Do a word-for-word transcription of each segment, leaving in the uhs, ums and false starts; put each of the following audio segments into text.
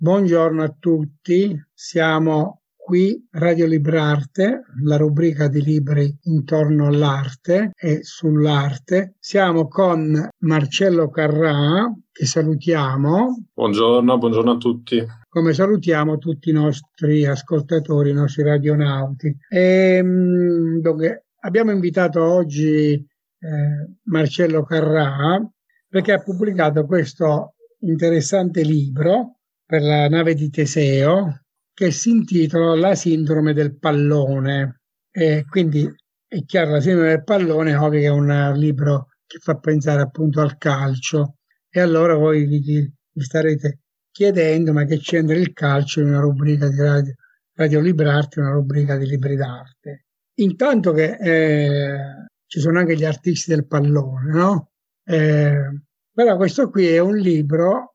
Buongiorno a tutti, siamo qui Radio Librarte, la rubrica di libri intorno all'arte e sull'arte. Siamo con Marcello Carrà, che salutiamo. Buongiorno, buongiorno a tutti. Come salutiamo tutti i nostri ascoltatori, i nostri radionauti. E, dunque, abbiamo invitato oggi eh, Marcello Carrà perché ha pubblicato questo interessante libro per la nave di Teseo, che si intitola La sindrome del pallone. E quindi è chiaro, la sindrome del pallone ovvio che è un libro che fa pensare appunto al calcio. E allora voi vi, vi starete chiedendo ma che c'entra il calcio in una rubrica di radio, radio Librarte, una rubrica di libri d'arte. Intanto che eh, ci sono anche gli artisti del pallone, no? Eh, però questo qui è un libro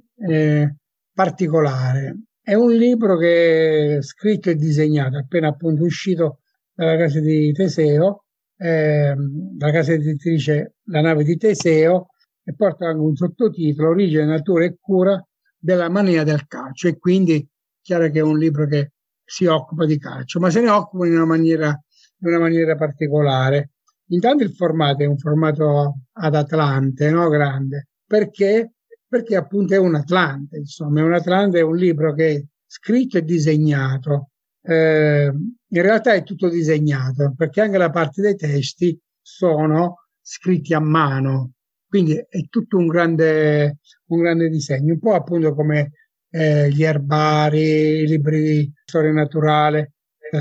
eh, particolare. È un libro che è scritto e disegnato, appena appunto uscito dalla casa di Teseo, eh, dalla casa editrice La nave di Teseo, e porta anche un sottotitolo: Origine, natura e cura della mania del calcio. E quindi è chiaro che è un libro che si occupa di calcio, ma se ne occupa in una maniera, in una maniera particolare. Intanto il formato è un formato ad Atlante, no? Grande, perché perché appunto è un Atlante, insomma, è un Atlante, è un libro che è scritto e disegnato. Eh, in realtà è tutto disegnato, perché anche la parte dei testi sono scritti a mano, quindi è tutto un grande, un grande disegno, un po' appunto come eh, gli erbari, i libri di storia naturale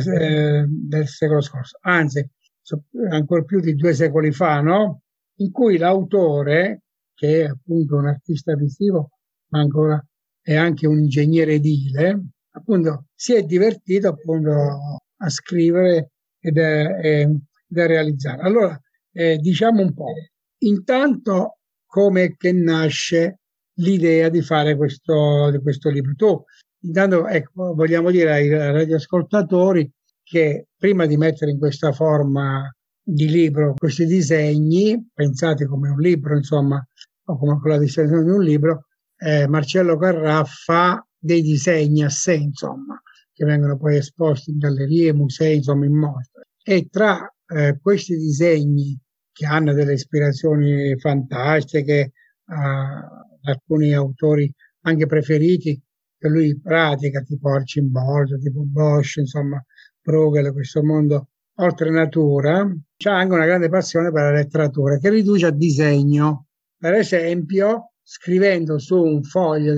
eh, del secolo scorso, anzi, ancora più di due secoli fa, no? In cui l'autore, che è appunto un artista visivo, ma ancora è anche un ingegnere edile, appunto si è divertito appunto a scrivere ed è, ed è realizzare. Allora, eh, diciamo un po', intanto come che nasce l'idea di fare questo, di questo libro. Tu, intanto, ecco, vogliamo dire ai radioascoltatori che prima di mettere in questa forma di libro questi disegni, pensati come un libro, insomma, o come quella distribuzione di un libro, eh, Marcello Carrà fa dei disegni a sé, insomma, che vengono poi esposti in gallerie, musei, insomma, in mostre. E tra eh, questi disegni, che hanno delle ispirazioni fantastiche, eh, alcuni autori anche preferiti che lui pratica, tipo Arcimboldo, tipo Bosch, insomma, Bruegel, questo mondo oltre natura, c'ha anche una grande passione per la letteratura, che riduce a disegno. Per esempio, scrivendo su un foglio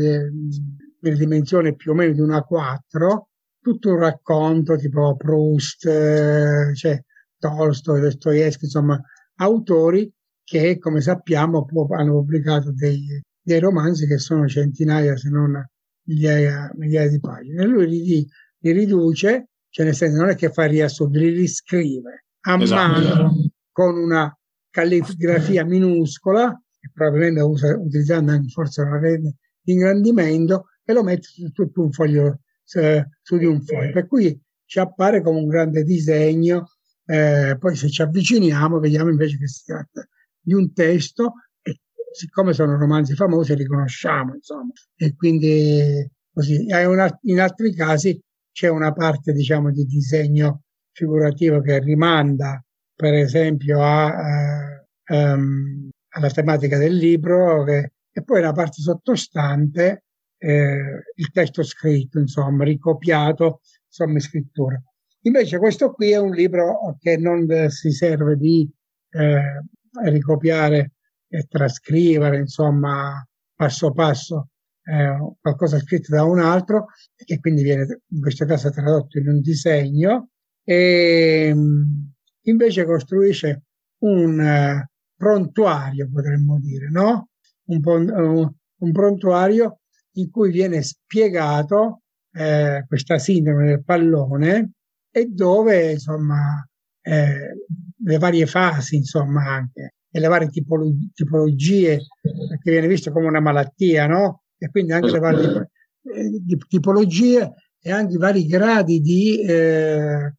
di dimensione più o meno di uno a quattro, tutto un racconto tipo Proust, eh, cioè Tolstoi, Dostoevsky, insomma, autori che, come sappiamo, hanno pubblicato dei, dei romanzi che sono centinaia, se non migliaia, migliaia di pagine. E lui li, li riduce, cioè nel senso non è che fa riassunti, li riscrive a esatto. mano con una calligrafia minuscola, e probabilmente usa, utilizzando anche forse una rete di ingrandimento, e lo mette su tutto un foglio, eh, su di un foglio, per cui ci appare come un grande disegno. Eh, poi se ci avviciniamo vediamo invece che si tratta di un testo, e siccome sono romanzi famosi riconosciamo, insomma, e quindi così. In altri casi c'è una parte, diciamo, di disegno figurativo che rimanda per esempio a, uh, um, alla tematica del libro, che, e poi la parte sottostante, eh, il testo scritto, insomma, ricopiato, insomma, in scrittura. Invece questo qui è un libro che non si serve di eh, ricopiare e trascrivere, insomma, passo passo eh, qualcosa scritto da un altro, e che quindi viene in questo caso tradotto in un disegno, e invece costruisce un uh, prontuario, potremmo dire, no? Un, un, un prontuario in cui viene spiegato eh, questa sindrome del pallone, e dove, insomma, eh, le varie fasi, insomma, anche, e le varie tipolo- tipologie, perché viene visto come una malattia, no? E quindi anche le varie eh, tipologie e anche i vari gradi di... Eh,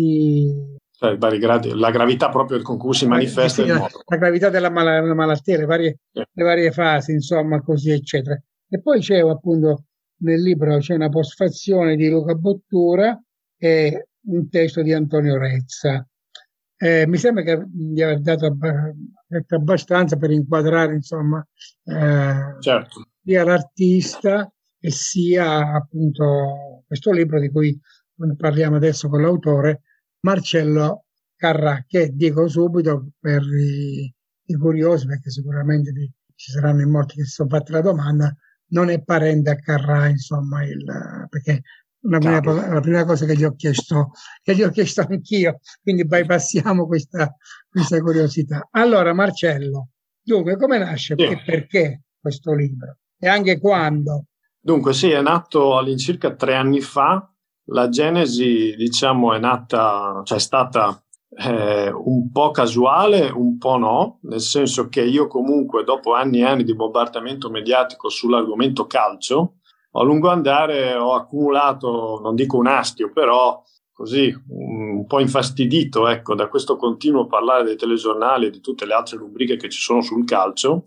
di cioè, i vari gradi, la gravità proprio con cui si manifesta sì, il la, modo. la gravità della mal- malattia, le varie, Sì. le varie fasi, insomma, così, eccetera. E poi c'è appunto nel libro c'è una postfazione di Luca Bottura e un testo di Antonio Rezza. Eh, mi sembra che di aver dato abba- detto abbastanza per inquadrare, insomma, eh, Certo. sia l'artista e sia appunto questo libro di cui parliamo adesso con l'autore, Marcello Carrà, che dico subito per i, i curiosi, perché sicuramente di- ci saranno in molti che si sono fatti la domanda, non è parente a Carrà, insomma, il, perché la prima, Carlo. la prima cosa che gli ho chiesto, che gli ho chiesto anch'io, quindi bypassiamo questa, questa curiosità. Allora, Marcello, dunque, come nasce Sì. e perché questo libro? E anche quando? Dunque, sì, è nato all'incirca tre anni fa. La genesi, diciamo, è nata, cioè è stata eh, un po' casuale, un po' no, nel senso che io comunque, dopo anni e anni di bombardamento mediatico sull'argomento calcio, a lungo andare ho accumulato, non dico un astio, però così un po' infastidito, ecco, da questo continuo parlare dei telegiornali e di tutte le altre rubriche che ci sono sul calcio.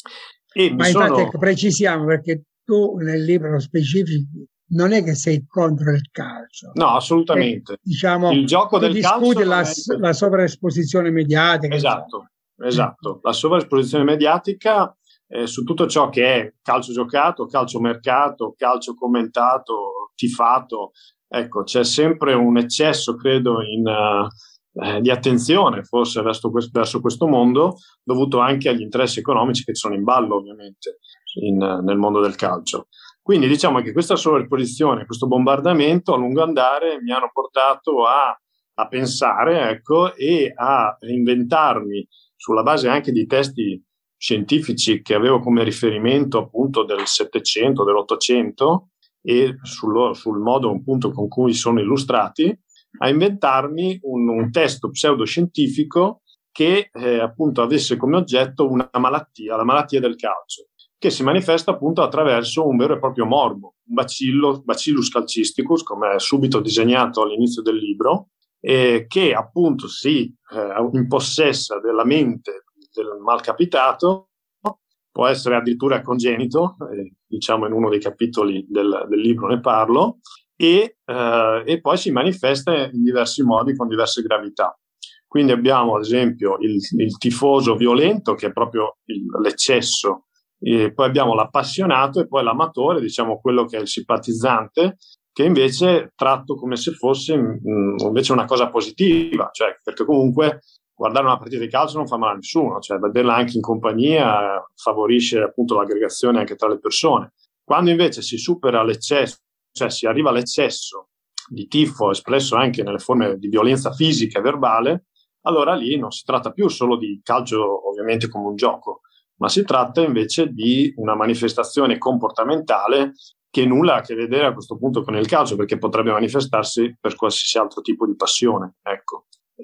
E Ma mi infatti, sono... ecco, precisiamo, perché tu nel libro specifico non è che sei contro il calcio, No, è, assolutamente. diciamo, Il gioco tu del calcio discuti non la, è... la sovraesposizione mediatica, insomma. Esatto, esatto. La sovraesposizione mediatica eh, su tutto ciò che è calcio giocato, calcio mercato, calcio commentato, tifato, ecco, c'è sempre un eccesso, credo, in, uh, eh, di attenzione forse verso, verso questo mondo, dovuto anche agli interessi economici che sono in ballo, ovviamente, in, nel mondo del calcio. Quindi diciamo che questa sovrapposizione, questo bombardamento a lungo andare mi hanno portato a, a pensare, ecco, e a inventarmi sulla base anche di testi scientifici che avevo come riferimento appunto del Settecento, dell'Ottocento e sul, sul modo appunto con cui sono illustrati, a inventarmi un, un testo pseudoscientifico che eh, appunto avesse come oggetto una malattia, la malattia del calcio, che si manifesta appunto attraverso un vero e proprio morbo, un bacillo, Bacillus calcisticus, come è subito disegnato all'inizio del libro, eh, che appunto si eh, impossessa della mente del malcapitato, può essere addirittura congenito, eh, diciamo in uno dei capitoli del, del libro ne parlo, e, eh, e poi si manifesta in diversi modi con diverse gravità. Quindi abbiamo ad esempio il, il tifoso violento, che è proprio il, l'eccesso, e poi abbiamo l'appassionato e poi l'amatore, diciamo quello che è il simpatizzante, che invece tratto come se fosse mh, invece una cosa positiva, cioè perché comunque guardare una partita di calcio non fa male a nessuno, cioè vederla anche in compagnia favorisce appunto l'aggregazione anche tra le persone. Quando invece si supera l'eccesso, cioè si arriva all'eccesso di tifo espresso anche nelle forme di violenza fisica e verbale, allora lì non si tratta più solo di calcio ovviamente come un gioco, ma si tratta invece di una manifestazione comportamentale che nulla ha a che vedere a questo punto con il calcio, perché potrebbe manifestarsi per qualsiasi altro tipo di passione, ecco.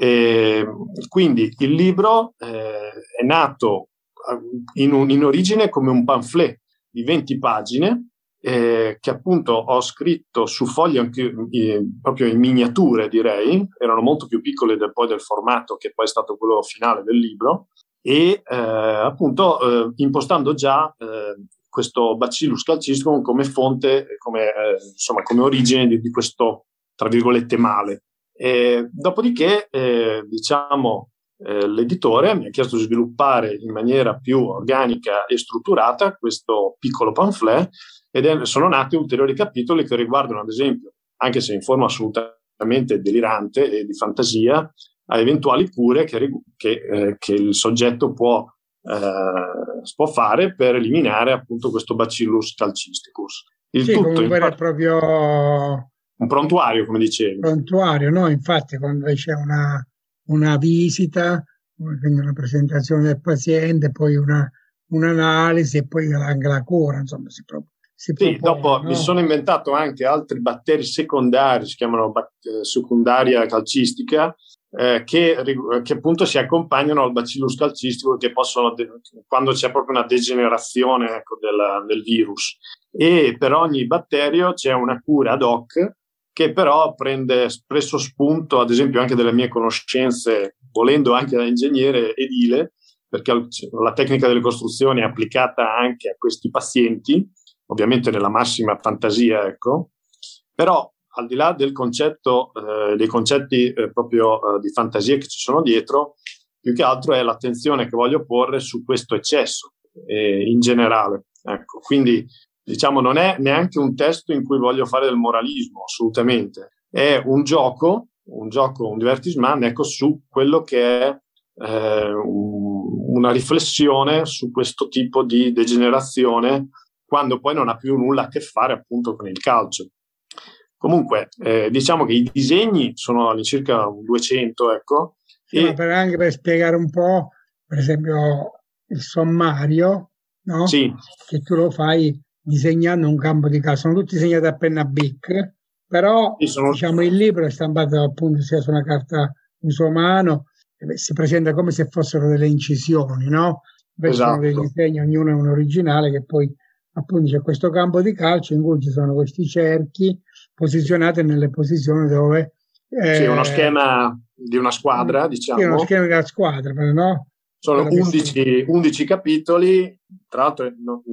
E quindi il libro eh, è nato in, un, in origine come un pamphlet di venti pagine eh, che appunto ho scritto su fogli anche, eh, proprio in miniature, direi, erano molto più piccole del, poi del formato che poi è stato quello finale del libro, e eh, appunto eh, impostando già eh, questo Bacillus calcisticum come fonte, come, eh, insomma, come origine di, di questo, tra virgolette, male. E dopodiché, eh, diciamo, eh, l'editore mi ha chiesto di sviluppare in maniera più organica e strutturata questo piccolo pamphlet, ed è, sono nati ulteriori capitoli che riguardano, ad esempio, anche se in forma assolutamente delirante e di fantasia, a eventuali cure che, che, eh, che il soggetto può, eh, può fare per eliminare appunto questo Bacillus calcisticus. Il Sì, come tutto un in vero e part- proprio un prontuario, come dicevi. prontuario, no? Infatti, quando c'è una, una visita, quindi una presentazione del paziente, poi una, un'analisi e poi anche la cura, insomma, si, pro, si Sì, propone, dopo no? mi sono inventato anche altri batteri secondari, si chiamano bat- secondaria calcistica, eh, che, che appunto si accompagnano al bacillus calcistico, che possono, de- quando c'è proprio una degenerazione, ecco, del, del virus. E per ogni batterio c'è una cura ad hoc, che però prende spesso spunto, ad esempio, anche delle mie conoscenze, volendo anche da ingegnere edile, perché la tecnica delle costruzioni è applicata anche a questi pazienti, ovviamente nella massima fantasia, ecco, però al di là del concetto, eh, dei concetti eh, proprio eh, di fantasia che ci sono dietro, più che altro è l'attenzione che voglio porre su questo eccesso eh, in generale. Ecco, quindi diciamo non è neanche un testo in cui voglio fare del moralismo, assolutamente. È un gioco, un gioco, un divertissement, ecco, su quello che è eh, un, una riflessione su questo tipo di degenerazione, quando poi non ha più nulla a che fare appunto con il calcio. Comunque, eh, diciamo che i disegni sono all'incirca duecento, ecco. Sì, e... ma per anche per spiegare un po', per esempio, il sommario, no? Sì. Che tu lo fai disegnando un campo di calcio, sono tutti disegnati a penna Bic, però sì, sono... diciamo il libro è stampato appunto sia su una carta uso mano, e si presenta come se fossero delle incisioni, no? Invece esatto. Sono dei disegni, ognuno è un originale, che poi appunto c'è questo campo di calcio in cui ci sono questi cerchi posizionati nelle posizioni dove eh, sì, uno schema di una squadra, diciamo. Sì, uno schema di una squadra, però no? Sono undici, undici capitoli, tra l'altro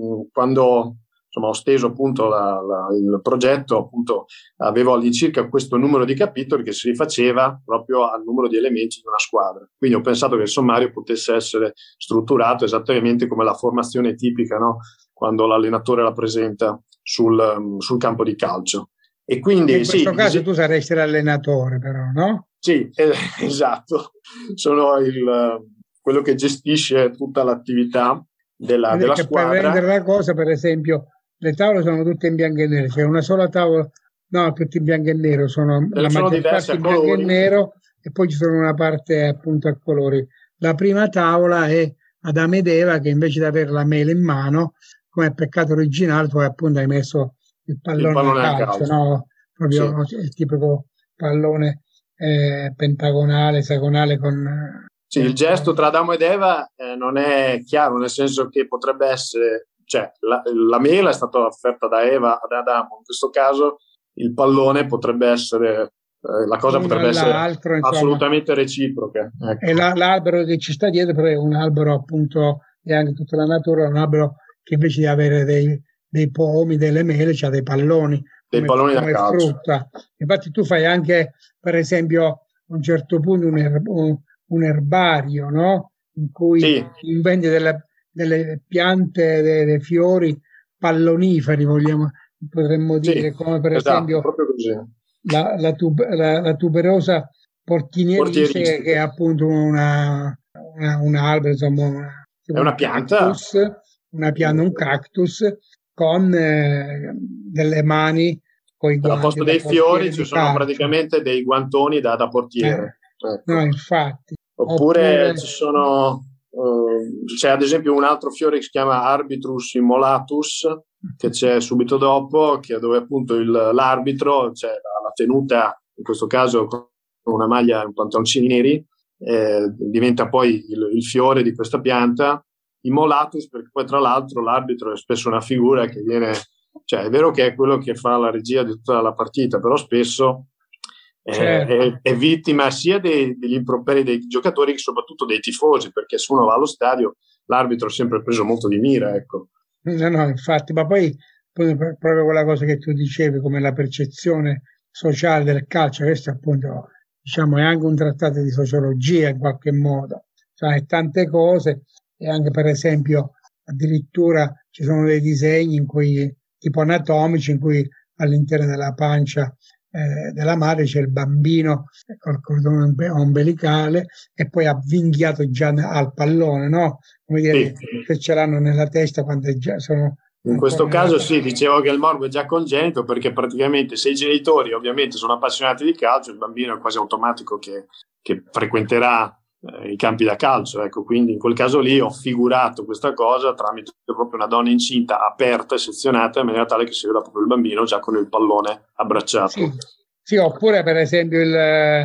quando insomma, ho steso appunto la, la, il progetto, appunto avevo all'incirca questo numero di capitoli che si rifaceva proprio al numero di elementi di una squadra. Quindi ho pensato che il sommario potesse essere strutturato esattamente come la formazione tipica, no? Quando l'allenatore la presenta sul, sul campo di calcio. E quindi in questo sì, caso tu saresti l'allenatore, però, no? Sì, eh, esatto. Sono il, quello che gestisce tutta l'attività della, della squadra. Per rendere la cosa, per esempio, le tavole sono tutte in bianco e nero, c'è una sola tavola, no, tutte in bianco e nero, sono la sono maggior parte in bianco e nero, e poi ci sono una parte appunto a colori. La prima tavola è Adamo ed Eva, che invece di avere la mela in mano, come peccato originale, tu appunto hai messo il pallone, il pallone a calcio, calcio. No? Proprio sì. Il tipico pallone eh, pentagonale, esagonale con... Sì, il gesto tra Adamo ed Eva eh, non è chiaro, nel senso che potrebbe essere, cioè la, la mela è stata offerta da Eva ad Adamo, in questo caso il pallone potrebbe essere, eh, la cosa potrebbe essere insomma, assolutamente reciproca. Ecco. E la, l'albero che ci sta dietro però è un albero appunto, e anche tutta la natura, è un albero che invece di avere dei, dei pomi, delle mele, c'ha dei palloni. Dei come, palloni come da calcio. Frutta. Infatti tu fai anche, per esempio, a un certo punto un, er- un, un erbario, no? In cui sì. inventi delle, delle piante, dei, dei fiori palloniferi, vogliamo, potremmo dire, sì, come per esatto, esempio proprio così. La, la, tub- la, la tuberosa portinierice, che è appunto una, una, un albero, insomma, una, è una pianta. Cactus, una pianta, un cactus con eh, delle mani con i guanti. Al posto dei fiori ci sono calcio. Praticamente dei guantoni da, da portiere. Eh, ecco. No, infatti. Oppure, Oppure ci sono, uh, c'è ad esempio un altro fiore che si chiama Arbitrus immolatus, che c'è subito dopo, che dove appunto il, l'arbitro, cioè la, la tenuta, in questo caso con una maglia e un pantaloncini neri, eh, diventa poi il, il fiore di questa pianta. Immolatus, perché poi tra l'altro l'arbitro è spesso una figura che viene, cioè è vero che è quello che fa la regia di tutta la partita, però spesso eh, certo. è, è vittima sia dei, degli improperi dei giocatori che soprattutto dei tifosi, perché se uno va allo stadio l'arbitro è sempre preso molto di mira, ecco. No, no, infatti, ma poi, poi proprio quella cosa che tu dicevi, come la percezione sociale del calcio, questo appunto diciamo è anche un trattato di sociologia in qualche modo, cioè tante cose. E anche per esempio addirittura ci sono dei disegni in cui, tipo anatomici, in cui all'interno della pancia eh, della madre c'è il bambino col cordone ombelicale e poi avvinghiato già al pallone, no? Come dire, sì. Che ce l'hanno nella testa quando già sono... In questo caso sì, dicevo che il morbo è già congenito, perché praticamente se i genitori ovviamente sono appassionati di calcio, il bambino è quasi automatico che, che frequenterà i campi da calcio, ecco, quindi in quel caso lì ho figurato questa cosa tramite proprio una donna incinta aperta e sezionata in maniera tale che si veda proprio il bambino già con il pallone abbracciato. Sì, sì, oppure per esempio il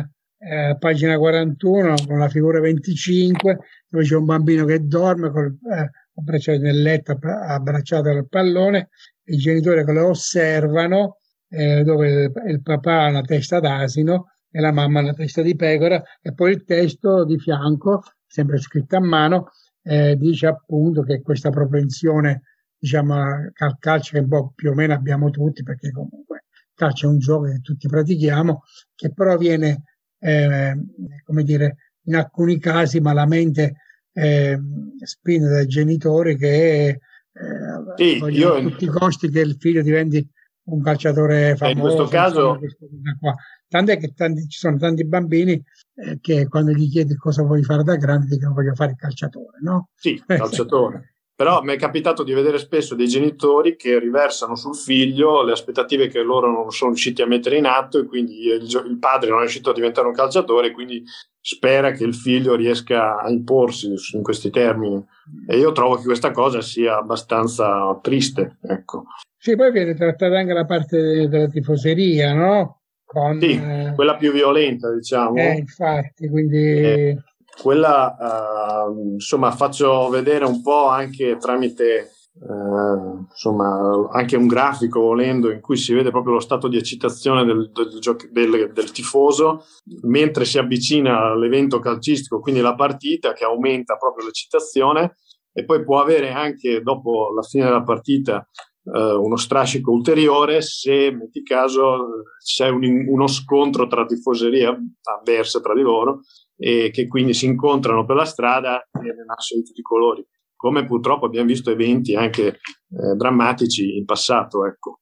eh, pagina quarantuno con la figura venticinque dove c'è un bambino che dorme col, eh, abbracciato nel letto, abbracciato al pallone, i genitori che lo osservano, eh, dove il, il papà ha una testa d'asino e la mamma una testa di pecora, e poi il testo di fianco, sempre scritto a mano, eh, dice appunto che questa propensione diciamo, al calcio che un po' più o meno abbiamo tutti, perché comunque il calcio è un gioco che tutti pratichiamo, che però viene, eh, come dire, in alcuni casi malamente eh, spinto dai genitori che eh, Sì, vogliono io a in, tutti i costi che il figlio diventi un calciatore in questo famoso, insomma, caso, queste cose qua. Tant'è che tanti, ci sono tanti bambini eh, che quando gli chiedi cosa vuoi fare da grande dicono voglio fare il calciatore, no? sì, calciatore. Però mi è capitato di vedere spesso dei genitori che riversano sul figlio le aspettative che loro non sono riusciti a mettere in atto e quindi il, il padre non è riuscito a diventare un calciatore e quindi spera che il figlio riesca a imporsi in questi termini. E io trovo che questa cosa sia abbastanza triste, ecco. Sì, poi viene trattata anche la parte della tifoseria, no? Con, Sì, eh, quella più violenta, eh, diciamo. infatti, Eh, quindi quella, eh, insomma, faccio vedere un po' anche tramite, eh, insomma, anche un grafico volendo in cui si vede proprio lo stato di eccitazione del, del, gioc- del, del tifoso mentre si avvicina all'evento calcistico, quindi la partita che aumenta proprio l'eccitazione e poi può avere anche dopo la fine della partita eh, uno strascico ulteriore se, metti caso, c'è un, uno scontro tra tifoserie avverse tra di loro e che quindi si incontrano per la strada e ne nascono di tutti i colori, come purtroppo abbiamo visto eventi anche eh, drammatici in passato, ecco.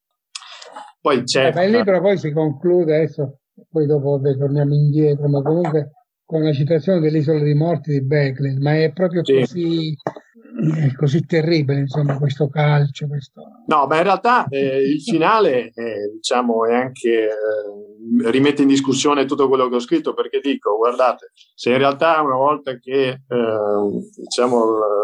Poi c'è eh, ma il libro poi si conclude adesso, poi dopo vabbè, torniamo indietro, ma comunque con la citazione dell'Isola dei Morti di Beckley, ma è proprio sì. così, è così terribile, insomma, questo calcio, questo... No, ma in realtà eh, il finale, eh, diciamo, è anche eh, rimette in discussione tutto quello che ho scritto, perché dico, guardate, se in realtà una volta che eh, diciamo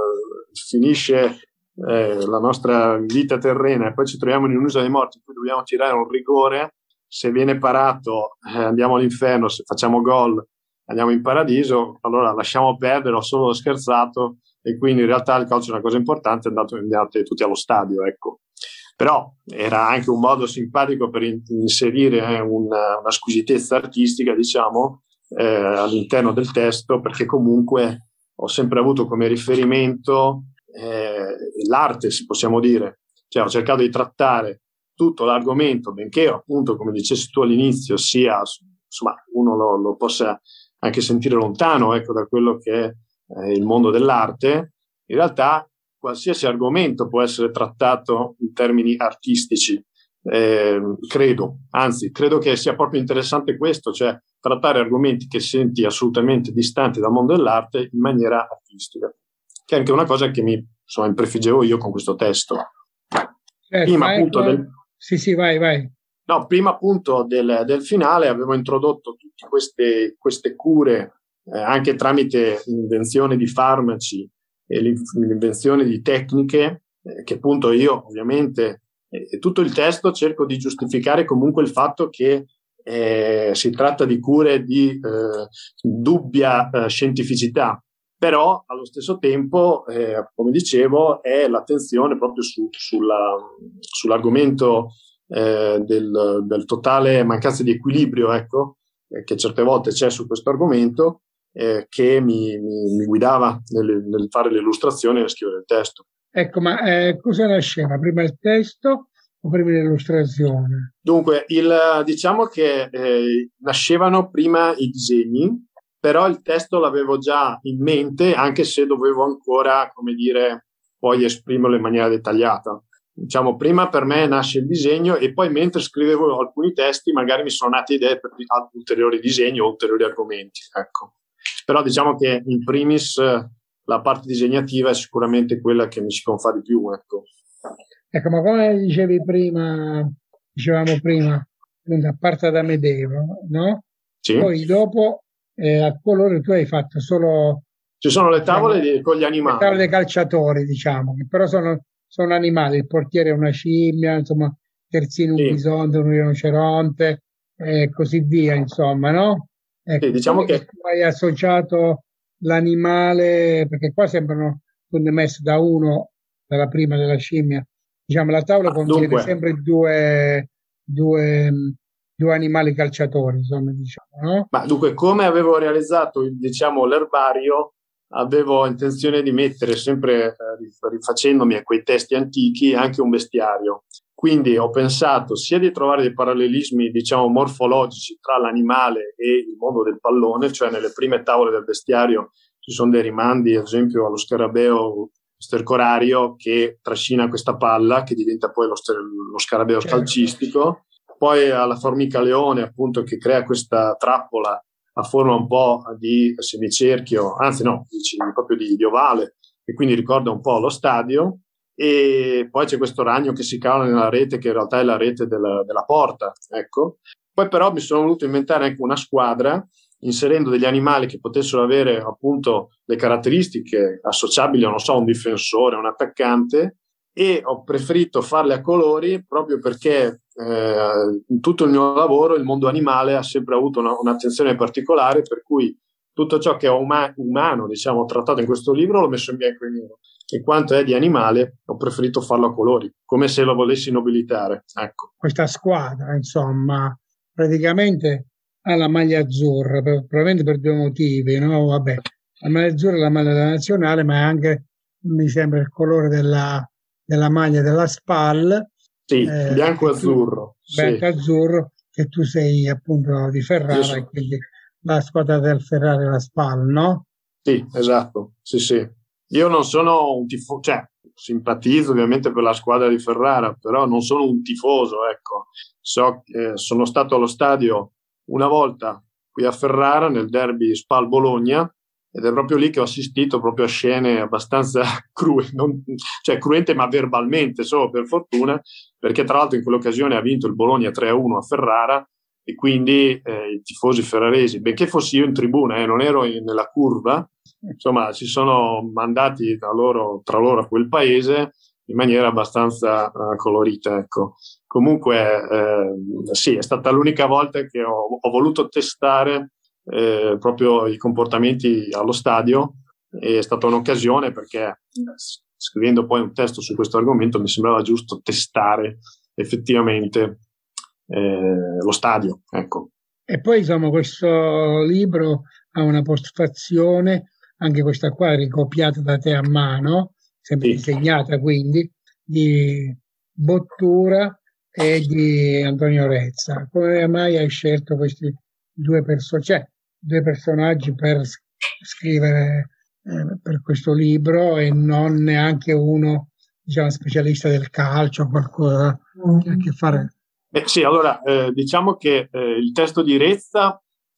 l- finisce eh, la nostra vita terrena e poi ci troviamo in un'isola dei morti in cui dobbiamo tirare un rigore, se viene parato eh, andiamo all'inferno, se facciamo gol andiamo in paradiso, allora lasciamo perdere, ho solo scherzato e quindi in realtà il calcio è una cosa importante, andate, andate tutti allo stadio, ecco. Però era anche un modo simpatico per in- inserire eh, una, una squisitezza artistica, diciamo, eh, all'interno del testo, perché comunque ho sempre avuto come riferimento eh, l'arte, se possiamo dire. Cioè, ho cercato di trattare tutto l'argomento, benché appunto, come dicessi tu all'inizio, sia, insomma, uno lo, lo possa anche sentire lontano, ecco, da quello che è eh, il mondo dell'arte, in realtà qualsiasi argomento può essere trattato in termini artistici, eh, credo, anzi, credo che sia proprio interessante questo, cioè trattare argomenti che senti assolutamente distanti dal mondo dell'arte in maniera artistica, che è anche una cosa che mi, insomma, mi prefiggevo io con questo testo. Certo, Prima ma appunto ecco, del, sì, sì, vai, vai. no, prima appunto del, del finale avevo introdotto tutte queste, queste cure eh, anche tramite l'invenzione di farmaci e l'invenzione di tecniche eh, che appunto io ovviamente eh, tutto il testo cerco di giustificare comunque il fatto che eh, si tratta di cure di eh, dubbia eh, scientificità, però allo stesso tempo, eh, come dicevo, è l'attenzione proprio su, sulla, sull'argomento eh, del, del totale mancanza di equilibrio, ecco, eh, che certe volte c'è su questo argomento, eh, che mi, mi, mi guidava nel, nel fare le illustrazioni e nel scrivere il testo. Ecco, ma eh, cosa nasceva? Prima il testo o prima l'illustrazione? Dunque, il, diciamo che eh, nascevano prima i disegni, però il testo l'avevo già in mente, anche se dovevo ancora, come dire, poi esprimerlo in maniera dettagliata. Diciamo, prima per me nasce il disegno e poi mentre scrivevo alcuni testi magari mi sono nate idee per ulteriori disegni o ulteriori argomenti, ecco. Però diciamo che in primis la parte disegnativa è sicuramente quella che mi si confà di più, ecco. Ecco, ma come dicevi prima, dicevamo prima, a parte da Medeo, no? Sì. Poi dopo eh, a colore tu hai fatto solo... Ci sono le diciamo, tavole di, con gli animali. Le tavole dei calciatori, diciamo, che però sono, sono animali, il portiere è una scimmia, insomma, terzino sì. un bisonte, un rinoceronte e così via, insomma, no? Ecco, sì, diciamo che... che tu hai associato l'animale, perché qua sembrano tutte messe da uno, dalla prima della scimmia. Diciamo, la tavola ah, contiene dunque, sempre due, due, due animali calciatori, insomma, diciamo, no? ma dunque, come avevo realizzato il, diciamo, l'erbario, avevo intenzione di mettere, sempre eh, rifacendomi a quei testi antichi, anche un bestiario. Quindi ho pensato sia di trovare dei parallelismi, diciamo, morfologici tra l'animale e il mondo del pallone, cioè nelle prime tavole del bestiario ci sono dei rimandi, ad esempio, allo scarabeo stercorario che trascina questa palla, che diventa poi lo, ster- lo scarabeo certo. calcistico, poi alla formica leone, appunto, che crea questa trappola a forma un po' di semicerchio, anzi no, proprio di, di ovale, e quindi ricorda un po' lo stadio. E poi c'è questo ragno che si cala nella rete, che in realtà è la rete della, della porta, ecco. Poi però mi sono voluto inventare anche una squadra, inserendo degli animali che potessero avere appunto le caratteristiche associabili a, non so, un difensore, un attaccante, e ho preferito farle a colori proprio perché eh, in tutto il mio lavoro il mondo animale ha sempre avuto una, un'attenzione particolare, per cui tutto ciò che è uma- umano, diciamo, trattato in questo libro l'ho messo in bianco e nero, e quanto è di animale ho preferito farlo a colori, come se lo volessi nobilitare, ecco. Questa squadra, insomma, praticamente ha la maglia azzurra, per, probabilmente per due motivi, no? Vabbè, la maglia azzurra è la maglia della nazionale, ma è anche, mi sembra, il colore della, della maglia della SPAL. Sì, eh, bianco e azzurro. Bianco e sì. azzurro, che tu sei appunto di Ferrara, so. E quindi la squadra del Ferrari è la SPAL, no? Sì, esatto, sì, sì. Io non sono un tifoso, cioè simpatizzo ovviamente per la squadra di Ferrara, però non sono un tifoso, ecco. So che sono stato allo stadio una volta qui a Ferrara nel derby Spal-Bologna, ed è proprio lì che ho assistito proprio a scene abbastanza crue, non, cioè cruente ma verbalmente, solo per fortuna, perché tra l'altro in quell'occasione ha vinto il Bologna tre a uno a Ferrara, e quindi eh, i tifosi ferraresi, benché fossi io in tribuna, eh, non ero in, nella curva, insomma si sono mandati tra loro, tra loro a quel paese in maniera abbastanza uh, colorita, ecco. Comunque eh, sì, è stata l'unica volta che ho, ho voluto testare eh, proprio i comportamenti allo stadio, e è stata un'occasione perché scrivendo poi un testo su questo argomento mi sembrava giusto testare effettivamente eh, lo stadio, ecco. E poi insomma questo libro ha una postfazione, anche questa qua ricopiata da te a mano, sempre sì. disegnata quindi, di Bottura e di Antonio Rezza. Come mai hai scelto questi due, perso- cioè, due personaggi per scrivere eh, per questo libro, e non neanche uno, diciamo, specialista del calcio, qualcosa mm. che ha a che fare? Eh, sì, allora eh, diciamo che eh, il testo di Rezza,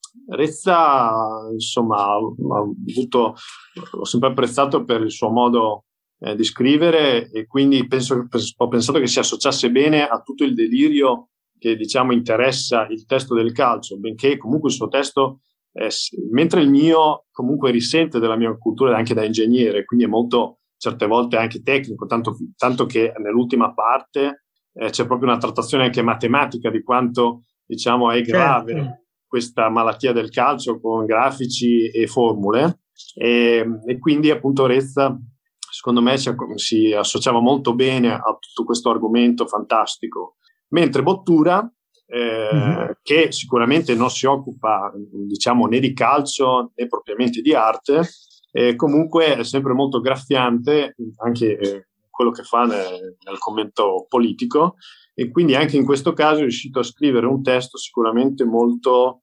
Rezza insomma, ha, ha avuto, l'ho sempre apprezzato per il suo modo eh, di scrivere, e quindi penso, ho pensato che si associasse bene a tutto il delirio che, diciamo, interessa il testo del calcio, benché comunque il suo testo, eh, mentre il mio comunque risente della mia cultura anche da ingegnere, quindi è molto, certe volte anche tecnico, tanto, tanto che nell'ultima parte Eh, c'è proprio una trattazione anche matematica di quanto, diciamo, è grave certo. questa malattia del calcio, con grafici e formule, e, e quindi appunto Rezza secondo me si, si associava molto bene a tutto questo argomento fantastico, mentre Bottura eh, mm-hmm. che sicuramente non si occupa, diciamo, né di calcio né propriamente di arte, eh, comunque è sempre molto graffiante anche eh, quello che fa nel, nel commento politico, e quindi anche in questo caso è riuscito a scrivere un testo sicuramente molto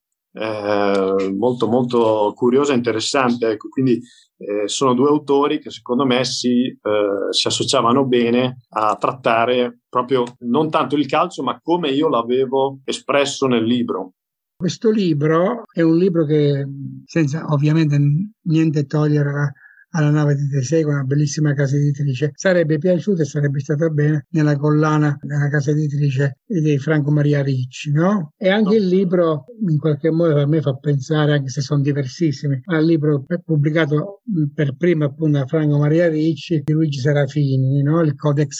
eh, molto molto curioso e interessante, ecco. Quindi eh, sono due autori che secondo me si, eh, si associavano bene a trattare proprio non tanto il calcio, ma come io l'avevo espresso nel libro. Questo libro è un libro che, senza ovviamente niente togliere alla nave di Tesei, una bellissima casa editrice, sarebbe piaciuta e sarebbe stata bene nella collana della casa editrice di Franco Maria Ricci, no? E anche il libro in qualche modo a me fa pensare, anche se sono diversissimi, al libro pubblicato per prima appunto da Franco Maria Ricci di Luigi Serafini, no? Il Codex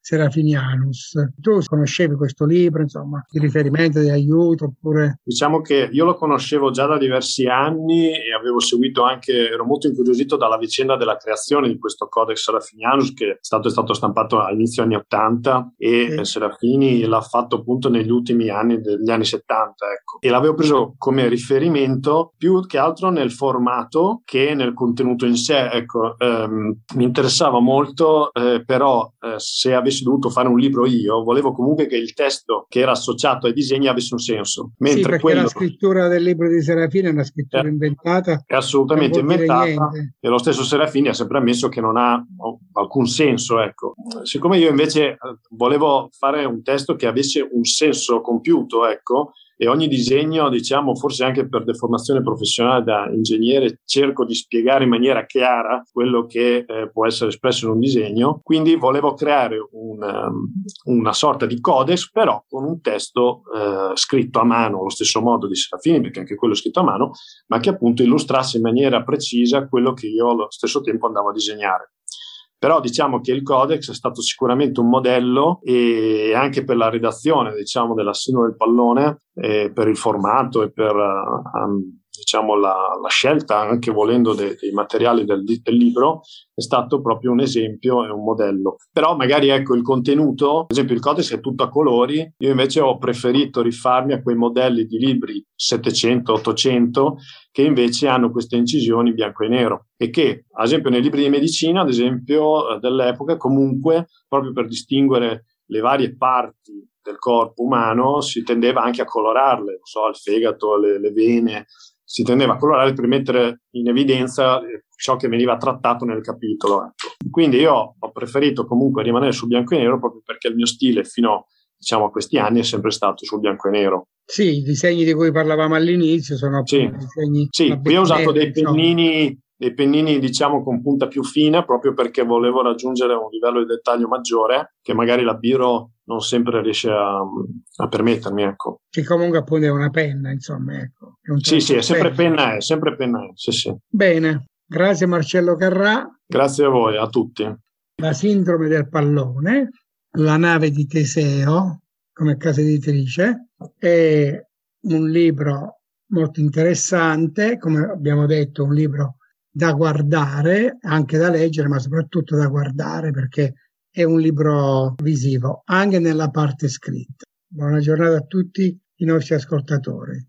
Serafinianus. Tu conoscevi questo libro, insomma, di riferimento, di aiuto, oppure... Diciamo che io lo conoscevo già da diversi anni e avevo seguito anche, ero molto incuriosito dalla vicenda della creazione di questo Codex Serafinianus, che è stato, è stato stampato all'inizio anni ottanta e sì. Serafini l'ha fatto appunto negli ultimi anni degli anni settanta, ecco. E l'avevo preso come riferimento più che altro nel formato che nel contenuto in sé, ecco. Ehm, mi interessava molto, eh, però eh, se avessi dovuto fare un libro io, volevo comunque che il testo che era associato ai disegni avesse un senso. Mentre sì, perché quello... la scrittura del libro di Serafini è una scrittura è, inventata. È assolutamente inventata e lo stesso Serafini ha sempre ammesso che non ha alcun senso, ecco. Siccome io invece volevo fare un testo che avesse un senso compiuto, ecco, e ogni disegno, diciamo, forse anche per deformazione professionale da ingegnere, cerco di spiegare in maniera chiara quello che eh, può essere espresso in un disegno. Quindi volevo creare un, um, una sorta di codex, però con un testo eh, scritto a mano, allo stesso modo di Serafini, perché anche quello è scritto a mano, ma che appunto illustrasse in maniera precisa quello che io allo stesso tempo andavo a disegnare. Però diciamo che il Codex è stato sicuramente un modello e anche per la redazione, diciamo, della Sindrome del pallone, e per il formato e per um, diciamo la, la scelta, anche volendo, dei, dei materiali del, del libro, è stato proprio un esempio e un modello. Però magari ecco il contenuto, ad esempio il Codex è tutto a colori, io invece ho preferito rifarmi a quei modelli di libri settecento ottocento che invece hanno queste incisioni bianco e nero e che, ad esempio nei libri di medicina, ad esempio dell'epoca, comunque proprio per distinguere le varie parti del corpo umano si tendeva anche a colorarle, non so, il fegato, le, le vene, si tendeva a colorare per mettere in evidenza ciò che veniva trattato nel capitolo. Ecco. Quindi io ho preferito comunque rimanere sul bianco e nero proprio perché il mio stile fino diciamo a questi anni è sempre stato sul bianco e nero. Sì, i disegni di cui parlavamo all'inizio sono sì. disegni. Sì, qui ho usato dei pennini, dei pennini diciamo con punta più fina proprio perché volevo raggiungere un livello di dettaglio maggiore che magari la biro non sempre riesce a, a permettermi, ecco. Che comunque appunto è una penna, insomma, ecco. È un sì, sì, è sempre penna, è sempre penna, sì, sì. Bene, grazie Marcello Carrà. Grazie a voi, a tutti. La sindrome del pallone, la nave di Teseo, come casa editrice, è un libro molto interessante, come abbiamo detto, un libro da guardare, anche da leggere, ma soprattutto da guardare perché è un libro visivo, anche nella parte scritta. Buona giornata a tutti i nostri ascoltatori.